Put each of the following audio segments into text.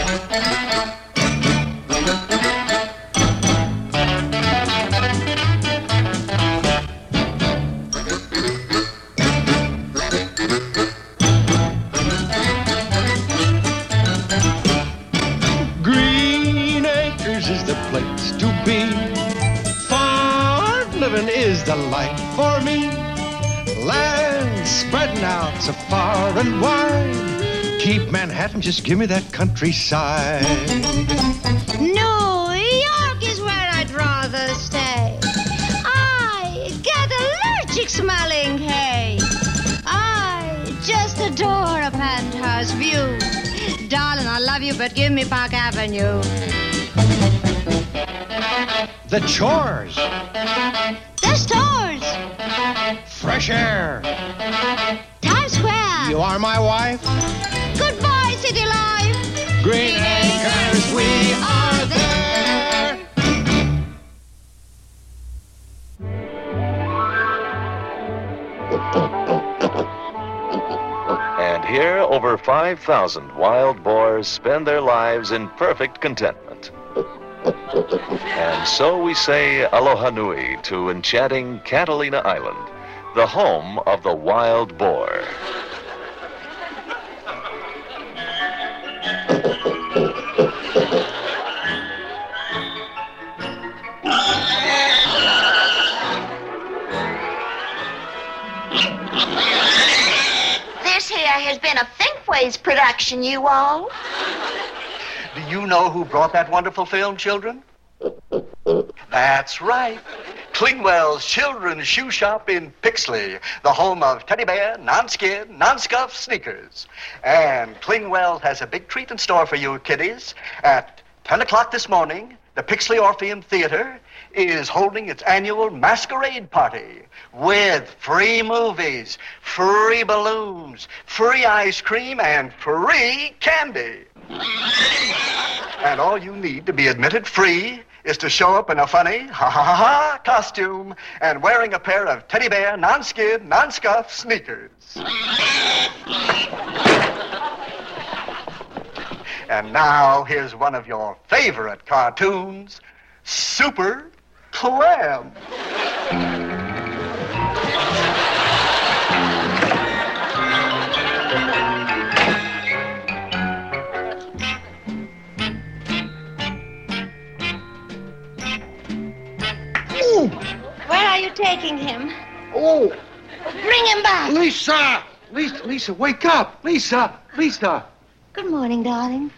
Green Acres is the place to be. Farm living is the life for me. Land spreading out so far and wide. Keep Manhattan, just give me that countryside. New York is where I'd rather stay. I get allergic smelling hay. I just adore a penthouse view. Darling, I love you, but give me Park Avenue. The chores. The stores. Fresh air. Times Square. You are my wife. Goodbye, city life. Green Acres, we are there. And here, over 5,000 wild boars spend their lives in perfect contentment. And so we say aloha nui to enchanting Catalina Island, the home of the wild boar. This here has been a Thinkways production, you all. Do you know who brought that wonderful film, children? That's right. Klingwell's Children's Shoe Shop in Pixley, the home of teddy bear, non-skid, non-scuff sneakers. And Klingwell has a big treat in store for you, kiddies. At 10 o'clock this morning, the Pixley Orpheum Theater is holding its annual masquerade party with free movies, free balloons, free ice cream, and free candy. And all you need to be admitted free is to show up in a funny ha-ha-ha costume and wearing a pair of teddy bear, non-skid, non-scuff sneakers. And now here's one of your favorite cartoons, Super Clam. Where are you taking him? Oh, Bring him back. Lisa! Lisa, wake up! Lisa! Good morning, darling.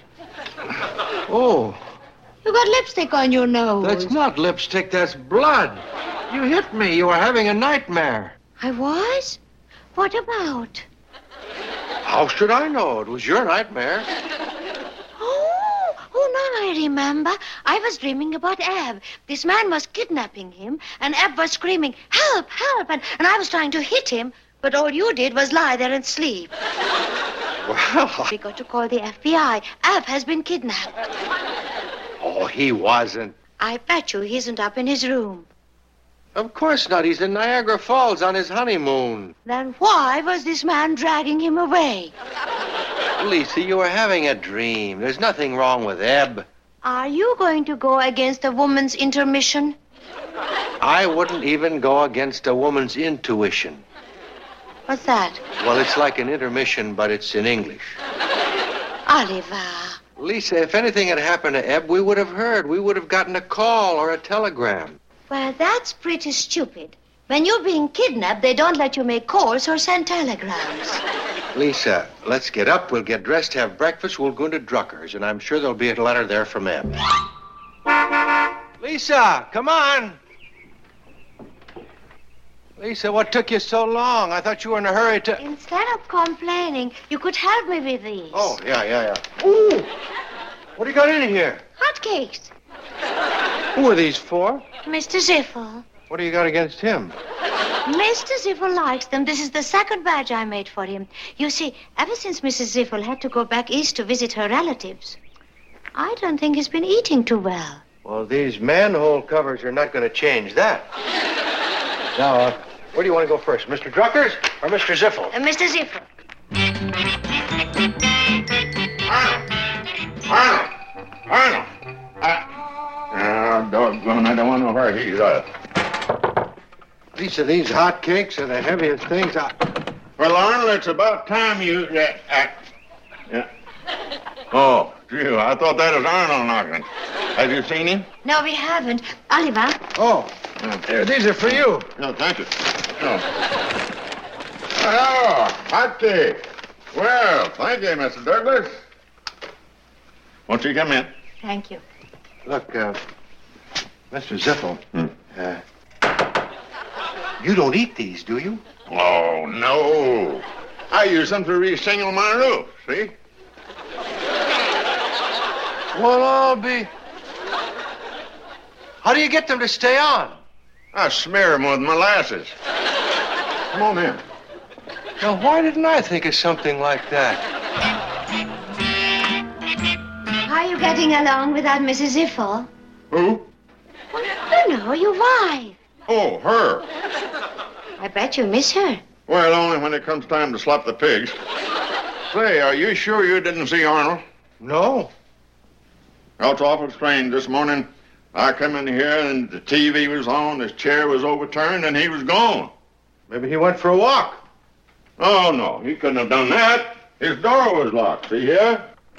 Oh, You got lipstick on your nose. that's not lipstick, that's blood. You hit me. You were having a nightmare. I was? What about? How should I know? It was your nightmare. Oh, now I remember. I was dreaming about Ab. This man was kidnapping him, and Ab was screaming, help, help, and I was trying to hit him, but all you did was lie there and sleep. Well, We got to call the FBI. Ab has been kidnapped. oh, he wasn't. I bet you he isn't up in his room. Of course not. He's in Niagara Falls on his honeymoon. Then why was this man dragging him away? Lisa, you were having a dream. There's nothing wrong with Eb. Are you going to go against a woman's intermission? I wouldn't even go against a woman's intuition. What's that? Well, it's like an intermission, but it's in English. Oliver. Lisa, if anything had happened to Eb, we would have heard. We would have gotten a call or a telegram. Well, that's pretty stupid. When you're being kidnapped, they don't let you make calls or send telegrams. Lisa, let's get up. We'll get dressed, have breakfast. We'll go to Drucker's, and I'm sure there'll be a letter there from Eb. Lisa, come on. Lisa, what took you so long? I thought you were in a hurry to... Instead of complaining, you could help me with these. Oh, yeah. Ooh! What do you got in here? Hotcakes. Who are these for? Mr. Ziffel. What do you got against him? Mr. Ziffel likes them. This is the second batch I made for him. You see, ever since Mrs. Ziffel had to go back east to visit her relatives, I don't think he's been eating too well. Well, these manhole covers are not going to change that. Now, where do you want to go first, Mr. Drucker's or Mr. Ziffel? Mr. Ziffel. piece of these hotcakes are the heaviest things I... Well, Arnold, it's about time you... Yeah. Oh, gee, I thought that was Arnold knocking. Have you seen him? No, we haven't. Oliver. Oh, here, these are for you. No, thank you. Oh. Hello, hotcake. Well, thank you, Mr. Douglas. Won't you come in? Thank you. Look, Mr. Ziffel, you don't eat these, do you? Oh, no. I use them to re-shingle my roof, see? Well, I'll be... How do you get them to stay on? I smear them with molasses. Come on in. Now, why didn't I think of something like that? How are you getting along without Mrs. Ziffel? Who? Well, you know, your wife. Oh, her. I bet you miss her. Well, only when it comes time to slop the pigs. Say, are you sure you didn't see Arnold? No. Oh, it's awful strange. This morning, I come in here and the TV was on, his chair was overturned, and he was gone. Maybe he went for a walk. Oh, no, he couldn't have done that. His door was locked. See here?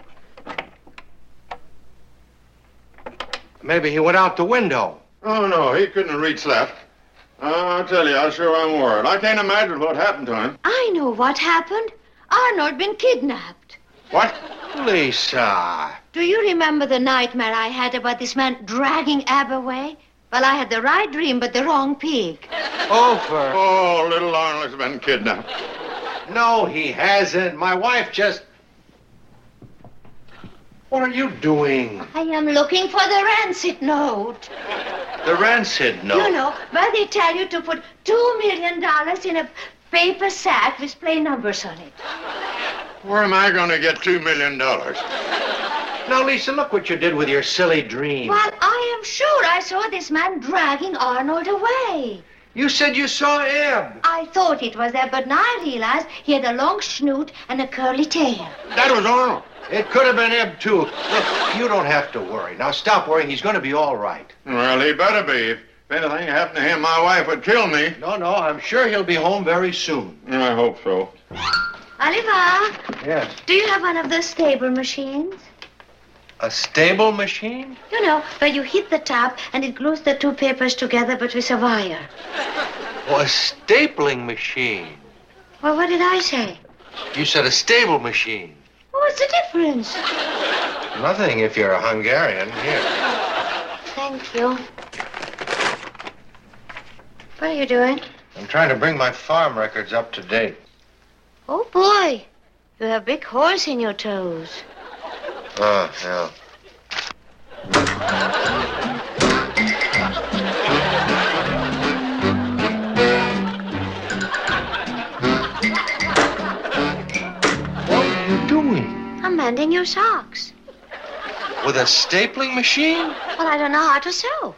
Maybe he went out the window. Oh, no, he couldn't have reached left. I tell you, I sure am worried. I can't imagine what happened to him. I know what happened. Arnold been kidnapped. What? Lisa. Do you remember the nightmare I had about this man dragging Ab away? Well, I had the right dream, but the wrong pig. Over. Oh, little Arnold's been kidnapped. No, he hasn't. My wife just... What are you doing? I am looking for the rancid note. The rancid note. You know, where they tell you to put $2 million in a paper sack with plain numbers on it. Where am I going to get $2 million? Now, Lisa, look what you did with your silly dream. Well, I am sure I saw this man dragging Arnold away. You said you saw Eb. I thought it was there, but now I realize he had a long snoot and a curly tail. That was Arnold. It could have been Eb, too. Look, you don't have to worry. Now, stop worrying. He's going to be all right. Well, he better be. If anything happened to him, my wife would kill me. No, I'm sure he'll be home very soon. I hope so. Oliver, Yes. do you have one of those stable machines? A stable machine? You know, where you hit the top and it glues the two papers together but with a wire. Oh, a stapling machine. Well, what did I say? You said a stable machine. What's the difference? Nothing if you're a Hungarian. Here. Thank you. What are you doing? I'm trying to bring my farm records up to date. Oh, boy. You have big holes in your toes. Oh, yeah. What are you doing? I'm mending your socks. With a stapling machine? Well, I don't know how to sew.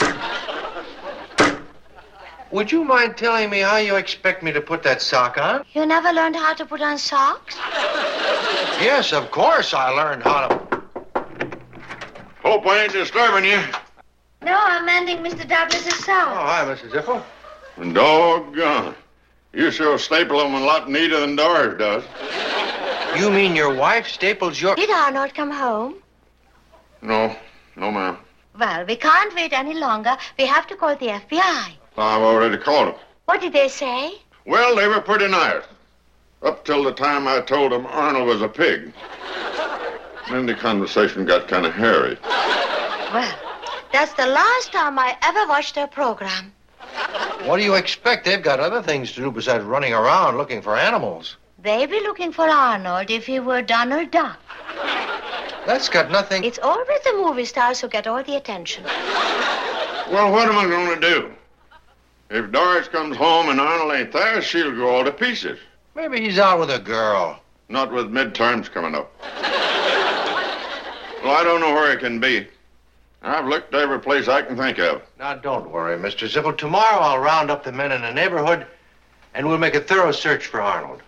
Would you mind telling me how you expect me to put that sock on? You never learned how to put on socks? Yes, of course I learned how to... Hope I ain't disturbing you. No, I'm mending Mr. Douglas's Oh, socks. hi, Mrs. Ziffel. Doggone. You sure staple them a lot neater than Doris does. You mean your wife staples your... Did Arnold come home? No, ma'am. Well, we can't wait any longer. We have to call the FBI. I've already called them. What did they say? Well, they were pretty nice. Up till the time I told them Arnold was a pig. Then the conversation got kind of hairy. Well, that's the last time I ever watched their program. What do you expect? They've got other things to do besides running around looking for animals. They'd be looking for Arnold if he were Donald Duck. That's got nothing... It's always the movie stars who get all the attention. Well, what am I going to do? If Doris comes home and Arnold ain't there, she'll go all to pieces. Maybe he's out with a girl. Not with midterms coming up. Well, I don't know where it can be. I've looked every place I can think of. Now, don't worry, Mr. Ziffel. Tomorrow I'll round up the men in the neighborhood, and we'll make a thorough search for Arnold.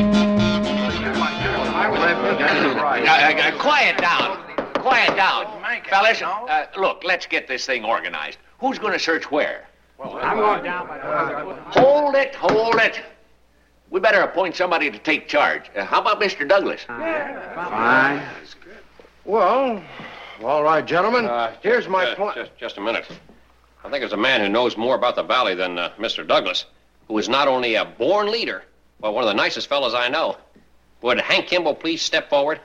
Quiet down. Quiet down. Fellas, look, let's get this thing organized. Who's going to search where? Well, I'm going down by Hold it. We better appoint somebody to take charge. How about Mr. Douglas? Fine. Well, all right, gentlemen. Here's my plan. Just a minute. I think there's a man who knows more about the valley than Mr. Douglas, who is not only a born leader, but one of the nicest fellows I know. Would Hank Kimball please step forward?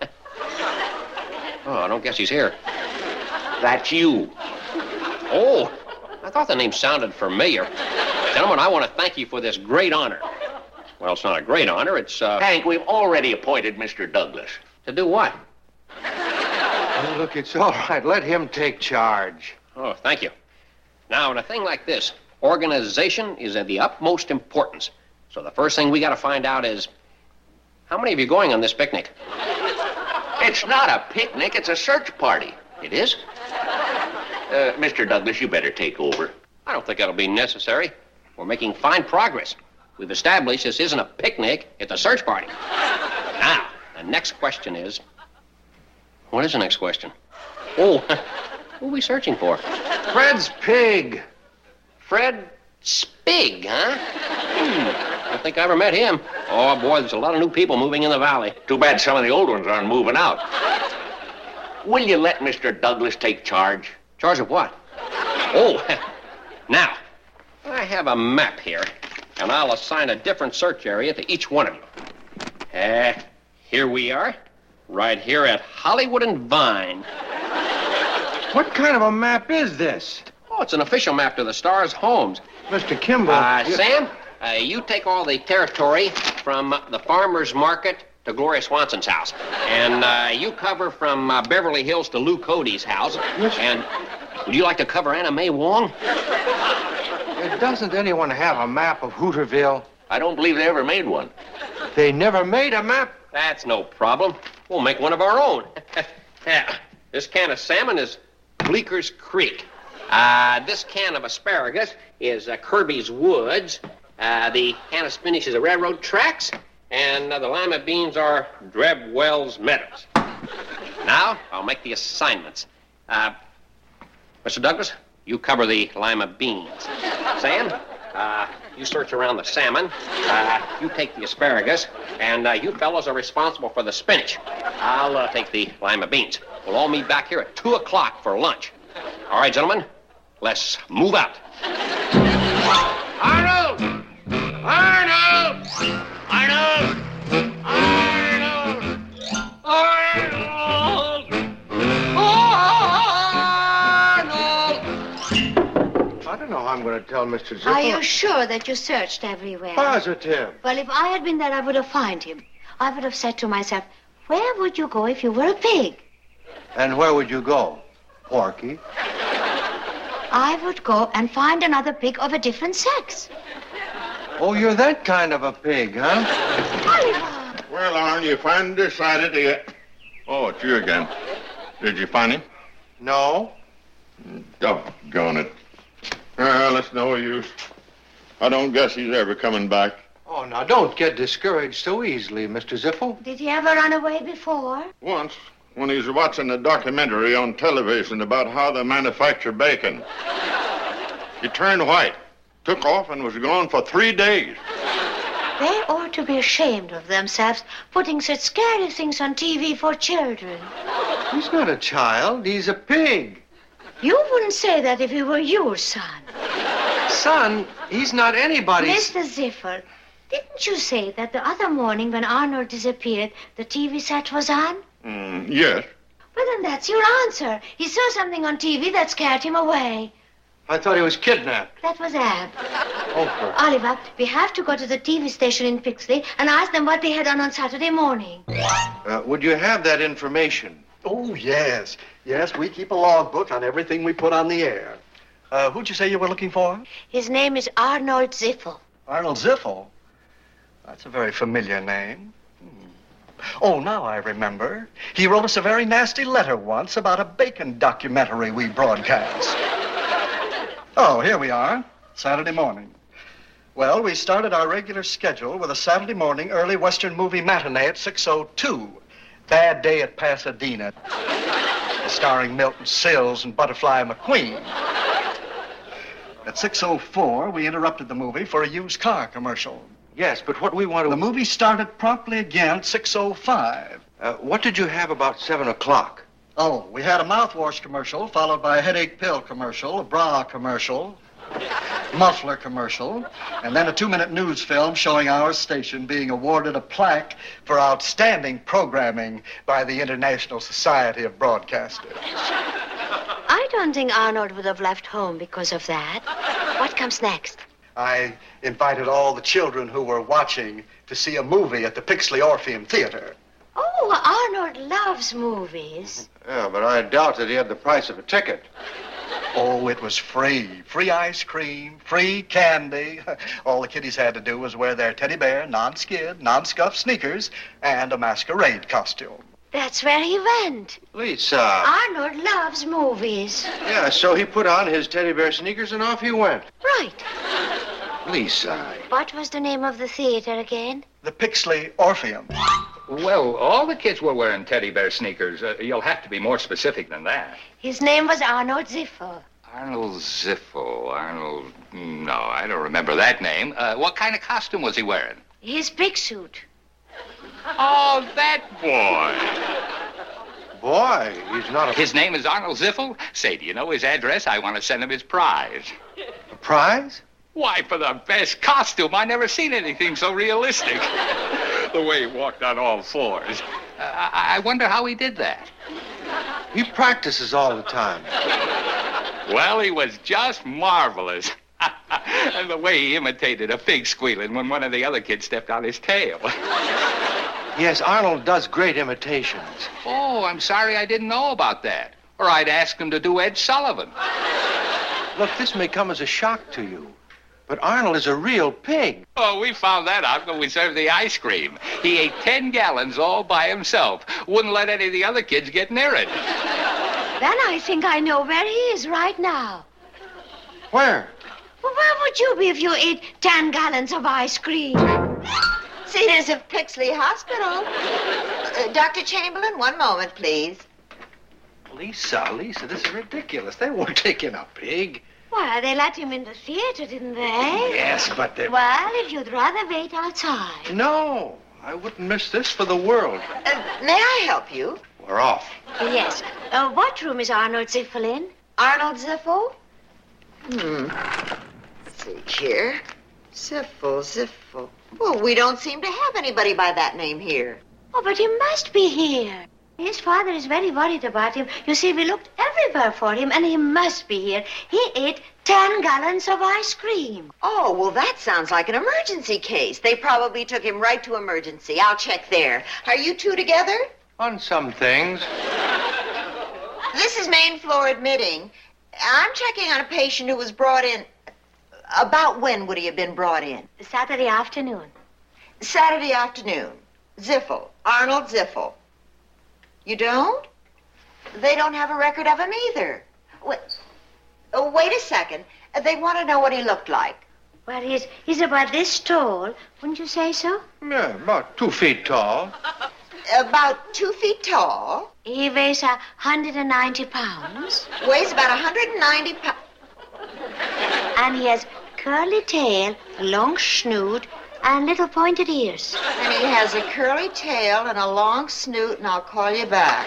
Oh, I don't guess he's here. That's you. Oh, I thought the name sounded familiar. Gentlemen, I want to thank you for this great honor. Well, it's not a great honor, it's, Hank, we've already appointed Mr. Douglas. To do what? Oh, look, it's all right. Let him take charge. Oh, thank you. Now, in a thing like this, organization is of the utmost importance. So the first thing we got to find out is, how many of you going on this picnic? It's not a picnic, it's a search party. It is? Mr. Douglas, you better take over. I don't think that'll be necessary. We're making fine progress. We've established this isn't a picnic, it's a search party. Now, the next question is... What is the next question? Oh, who are we searching for? Fred's pig. Fred Spig, huh? I don't think I ever met him. Oh, boy, there's a lot of new people moving in the valley. Too bad some of the old ones aren't moving out. Will you let Mr. Douglas take charge? Charge of what? Oh, now, I have a map here, and I'll assign a different search area to each one of you. Here we are, right here at Hollywood and Vine. What kind of a map is this? Oh, it's an official map to the Stars' homes. Mr. Kimball... Sam, you take all the territory from the farmer's market to Gloria Swanson's house. And you cover from Beverly Hills to Lou Cody's house. Yes. And would you like to cover Anna Mae Wong? Doesn't anyone have a map of Hooterville? I don't believe they ever made one. They never made a map? That's no problem. We'll make one of our own. This can of salmon is Bleeker's Creek. This can of asparagus is Kirby's Woods. The can of spinach is the railroad tracks. And the lima beans are Drebwell's Meadows. Now, I'll make the assignments. Mr. Douglas, you cover the lima beans. Sam, you search around the salmon. You take the asparagus. And you fellows are responsible for the spinach. I'll take the lima beans. We'll all meet back here at 2 o'clock for lunch. All right, gentlemen, let's move out. Arnold! Arnold! Arnold! Arnold! Arnold! Arnold! I don't know how I'm going to tell Mr. Zipper. Are you sure that you searched everywhere? Positive. Well, if I had been there, I would have found him. I would have said to myself, where would you go if you were a pig? And where would you go? Porky? I would go and find another pig of a different sex. Oh, you're that kind of a pig, huh? Oliver! Well, Arn, you finally decided to get... Oh, it's you again. Did you find him? No. Doggone it. Well, it's no use. I don't guess he's ever coming back. Oh, now, don't get discouraged so easily, Mr. Ziffel. Did he ever run away before? Once, when he was watching a documentary on television about how they manufacture bacon. He turned white, took off, and was gone for 3 days. They ought to be ashamed of themselves putting such scary things on TV for children. He's not a child. He's a pig. You wouldn't say that if he were your son. Son, he's not anybody's... Mr. Ziffel, didn't you say that the other morning when Arnold disappeared, the TV set was on? Yes. Well, then that's your answer. He saw something on TV that scared him away. I thought he was kidnapped. That was Ab. Oh, Oliver, we have to go to the TV station in Pixley and ask them what they had on Saturday morning. Would you have that information? Oh, yes. Yes, we keep a logbook on everything we put on the air. Who'd you say you were looking for? His name is Arnold Ziffel. Arnold Ziffel? That's a very familiar name. Oh, now I remember. He wrote us a very nasty letter once about a bacon documentary we broadcast. Oh, here we are. Saturday morning. Well, we started our regular schedule with a Saturday morning early Western movie matinee at 6:02. Bad day at Pasadena. starring Milton Sills and Butterfly McQueen. At 6:04, we interrupted the movie for a used car commercial. Yes, but what we want to... The movie started promptly again at 6:05. What did you have about 7 o'clock? Oh, we had a mouthwash commercial, followed by a headache pill commercial, a bra commercial, muffler commercial, and then a 2-minute news film showing our station being awarded a plaque for outstanding programming by the International Society of Broadcasters. I don't think Arnold would have left home because of that. What comes next? I invited all the children who were watching to see a movie at the Pixley Orpheum Theater. Oh, Arnold loves movies. Yeah, but I doubt that he had the price of a ticket. Oh, it was free. Free ice cream, free candy. All the kiddies had to do was wear their teddy bear, non-skid, non-scuff sneakers, and a masquerade costume. That's where he went. Lisa. Arnold loves movies. Yeah, so he put on his teddy bear sneakers and off he went. Right. Lisa. What was the name of the theater again? The Pixley Orpheum. Well, all the kids were wearing teddy bear sneakers. You'll have to be more specific than that. His name was Arnold Ziffel. Arnold Ziffel. No, I don't remember that name. What kind of costume was he wearing? His big suit. Oh, that boy. Boy, he's not a... His name is Arnold Ziffel? Say, do you know his address? I want to send him his prize. A prize? Why, for the best costume. I never seen anything so realistic. The way he walked on all fours. I wonder how he did that. He practices all the time. Well, he was just marvelous. And the way he imitated a pig squealing when one of the other kids stepped on his tail. Yes, Arnold does great imitations. Oh, I'm sorry I didn't know about that. Or I'd ask him to do Ed Sullivan. Look, this may come as a shock to you, but Arnold is a real pig. Oh, we found that out when we served the ice cream. He ate 10 gallons all by himself. Wouldn't let any of the other kids get near it. Then I think I know where he is right now. Where? Well, where would you be if you ate 10 gallons of ice cream? Cedars of Pixley Hospital. Dr. Chamberlain, one moment, please. Lisa, this is ridiculous. They won't take in a pig. Why, they let him in the theater, didn't they? Yes, but they... Well, if you'd rather wait outside. No, I wouldn't miss this for the world. May I help you? We're off. Yes. What room is Arnold Ziffel in? Arnold Ziffel? Let's see here. Ziffel. Well, we don't seem to have anybody by that name here. Oh, but he must be here. His father is very worried about him. You see, we looked everywhere for him, and he must be here. He ate 10 gallons of ice cream. Oh, well, that sounds like an emergency case. They probably took him right to emergency. I'll check there. Are you two together? On some things. This is main floor admitting. I'm checking on a patient who was brought in. About when would he have been brought in? Saturday afternoon. Saturday afternoon. Ziffel. Arnold Ziffel. You don't? They don't have a record of him either. Wait a second. They want to know what he looked like. Well, he's about this tall. Wouldn't you say so? Yeah, about 2 feet tall. About 2 feet tall. He weighs 190 pounds. Weighs about 190 pounds. And he has curly tail, a long snoot, and little pointed ears. And he has a curly tail and a long snoot, and I'll call you back.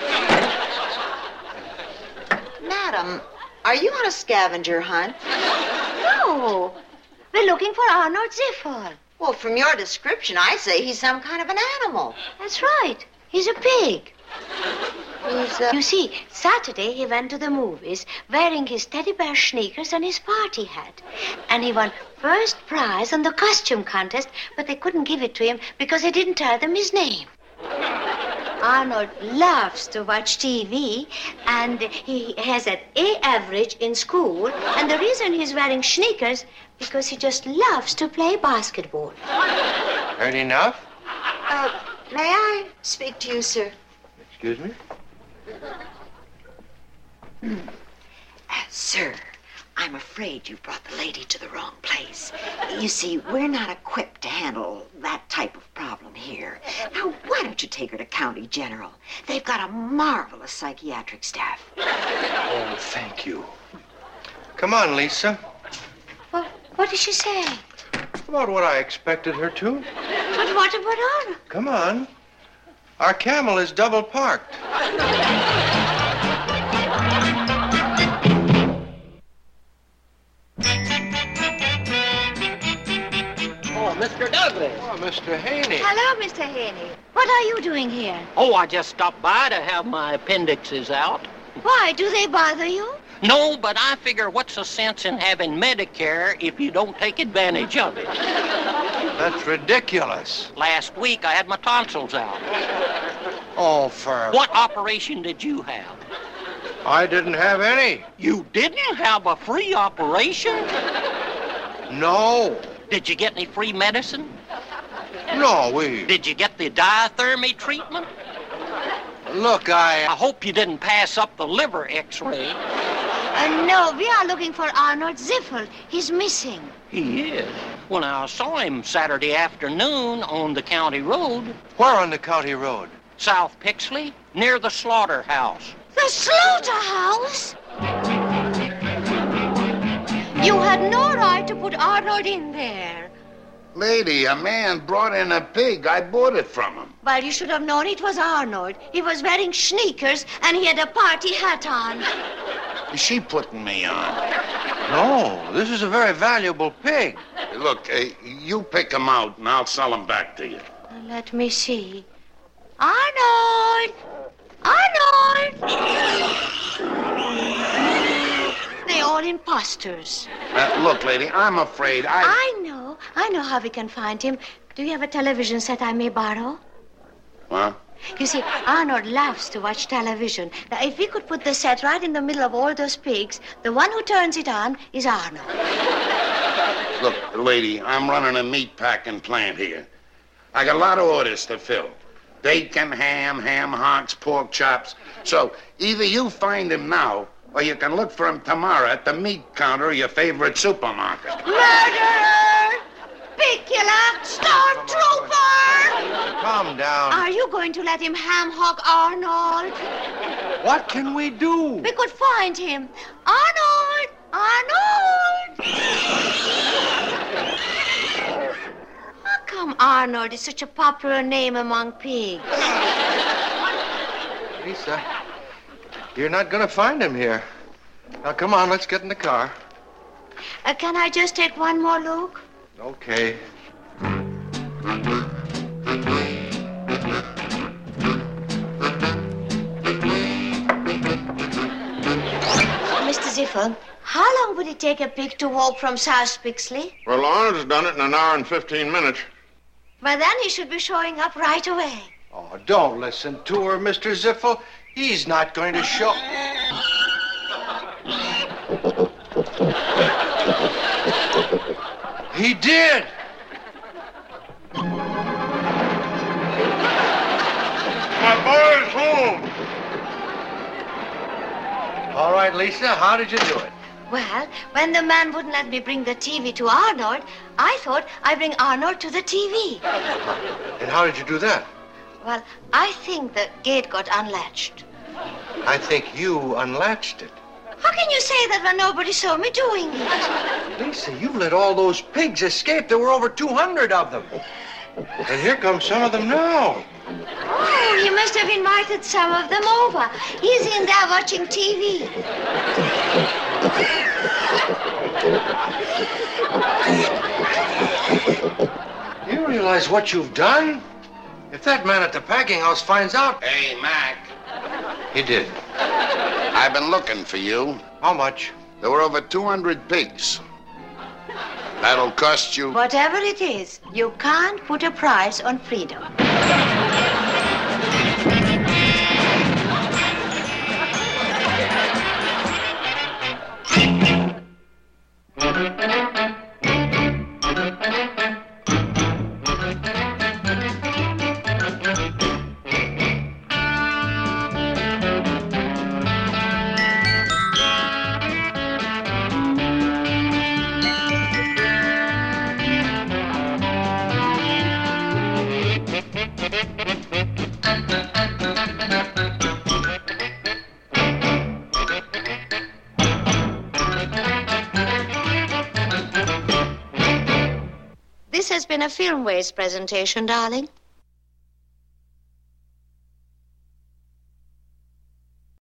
Madam, are you on a scavenger hunt? No. We're looking for Arnold Ziffel. Well, from your description, I say he's some kind of an animal. That's right. He's a pig. You see, Saturday he went to the movies wearing his teddy bear sneakers and his party hat. And he won first prize on the costume contest, but they couldn't give it to him because they didn't tell them his name. Arnold loves to watch TV, and he has an A average in school. And the reason he's wearing sneakers, because he just loves to play basketball. Heard enough? May I speak to you, sir? Excuse me? Sir, I'm afraid you've brought the lady to the wrong place. You see, we're not equipped to handle that type of problem here. Now, why don't you take her to County General? They've got a marvelous psychiatric staff. Oh, thank you. Come on, Lisa. What did she say? About what I expected her to. But what about Arnold? Come on. Our camel is double parked. Mr. Douglas. Oh, Mr. Haney. Hello, Mr. Haney. What are you doing here? Oh, I just stopped by to have my appendixes out. Why, do they bother you? No, but I figure what's the sense in having Medicare if you don't take advantage of it? That's ridiculous. Last week I had my tonsils out. Oh, for... What operation did you have? I didn't have any. You didn't have a free operation? No. Did you get any free medicine? No, we... Did you get the diathermy treatment? Look, I hope you didn't pass up the liver x-ray. No, we are looking for Arnold Ziffel. He's missing. He is? Well, now, I saw him Saturday afternoon on the county road. Where on the county road? South Pixley, near the slaughterhouse. The slaughterhouse? You had no right to put Arnold in there. Lady, a man brought in a pig. I bought it from him. Well, you should have known it was Arnold. He was wearing sneakers and he had a party hat on. Is she putting me on? No, this is a very valuable pig. Look, you pick him out and I'll sell him back to you. Let me see. Arnold! Arnold! They're all imposters. Look, lady, I'm afraid I know how we can find him. Do you have a television set I may borrow? Huh? You see, Arnold loves to watch television. Now, if we could put the set right in the middle of all those pigs, the one who turns it on is Arnold. Look, lady, I'm running a meat packing plant here. I got a lot of orders to fill. Bacon, ham hocks, pork chops. So either you find him now, or you can look for him tomorrow at the meat counter of your favorite supermarket. Murderer! Pig killer! Stormtrooper! Calm down. Are you going to let him ham hock Arnold? What can we do? We could find him. Arnold! Arnold! How come Arnold is such a popular name among pigs? Lisa, you're not going to find him here. Now, come on, let's get in the car. Can I just take one more look? Okay. Mr. Ziffel, how long would it take a pig to walk from South Pixley? Well, Arnold's done it in an hour and 15 minutes. Well, then he should be showing up right away. Oh, don't listen to her, Mr. Ziffel. He's not going to show... He did! My boy's home! All right, Lisa, how did you do it? Well, when the man wouldn't let me bring the TV to Arnold, I thought I'd bring Arnold to the TV. And how did you do that? Well, I think the gate got unlatched. I think you unlatched it. How can you say that when nobody saw me doing it? Lisa, you let all those pigs escape. There were over 200 of them. And here come some of them now. Oh, you must have invited some of them over. He's in there watching TV. You realize what you've done? If that man at the packing house finds out... Hey, Mac. He did. I've been looking for you. How much? There were over 200 pigs. That'll cost you... Whatever it is, you can't put a price on freedom. has been a Film Waste presentation, darling.